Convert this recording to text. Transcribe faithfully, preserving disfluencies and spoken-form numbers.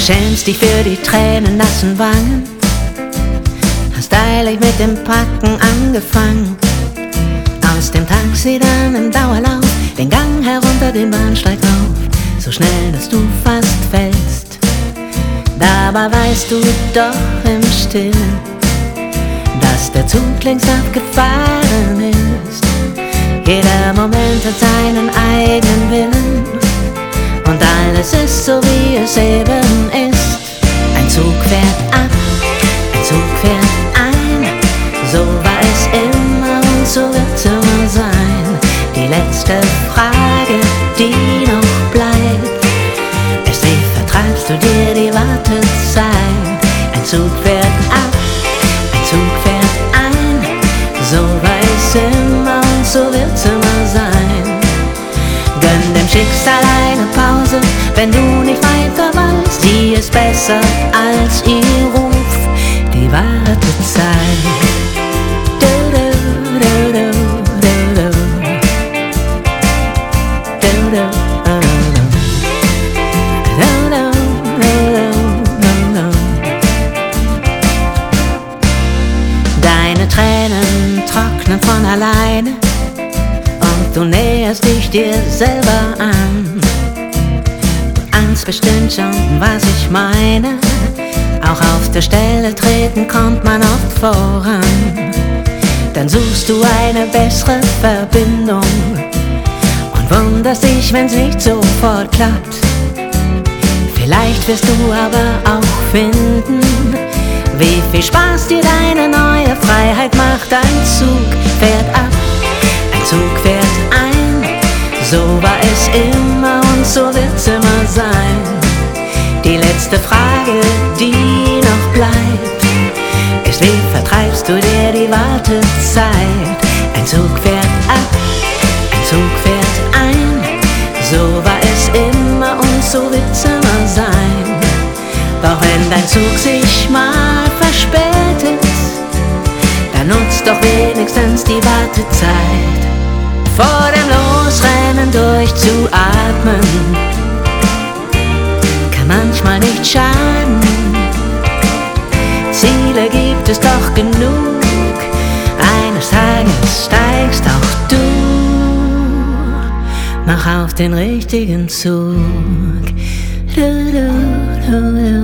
schämst dich für die Tränen nassen Wangen, hast eilig mit dem Packen angefangen. Aus dem Taxi dann im Dauerlauf, den Gang herunter, den Bahnsteig auf, so schnell, dass du fast fällst. Dabei weißt du doch im Stillen, dass der Zug längst abgefahren ist. Jeder Moment hat seinen eigenen Willen und alles ist so, wie es eben ist. Ein Zug fährt ab, ein Zug fährt ein, so war es immer und so wird's immer sein. Die letzte Frage, die noch bleibt, ist: Wie vertreibst du dir die Wartezeit? Ein Zug fährt ab, ein Zug fährt ein, so war es immer und so wird's immer sein. Gönn dem Schicksal eine Pause, wenn du nicht weiter weißt. Die ist besser als ihr Ruf, die Wartezeit. Du, du, du, du, du, du. Du, du, du, du, du, du, du. Deine Tränen trocknen von alleine und du näherst dich dir selber an. Du ahnst bestimmt schon, was ich meine. Auch auf der Stelle treten kommt man oft voran. Dann suchst du eine bessere Verbindung und wunderst dich, wenn's nicht sofort klappt. Vielleicht wirst du aber auch finden, wie viel Spaß dir deine neue Freiheit macht. Ein Zug fährt ab, ein Zug fährt ein, so war es immer und so wird's immer sein. Die letzte Frage, die noch bleibt, ist: Wie vertreibst du dir die Wartezeit? Ein Zug fährt ab, ein Zug fährt ein, so war es immer und so wird's immer sein. Doch wenn dein Zug sich mal verspätet, dann nutzt doch wenigstens die Wartezeit. Vor dem Losrennen durchzuatmen kann manchmal nicht schaden. Ziele gibt es doch genug, eines Tages steigst auch du noch auf den richtigen Zug. Du, du, du, du.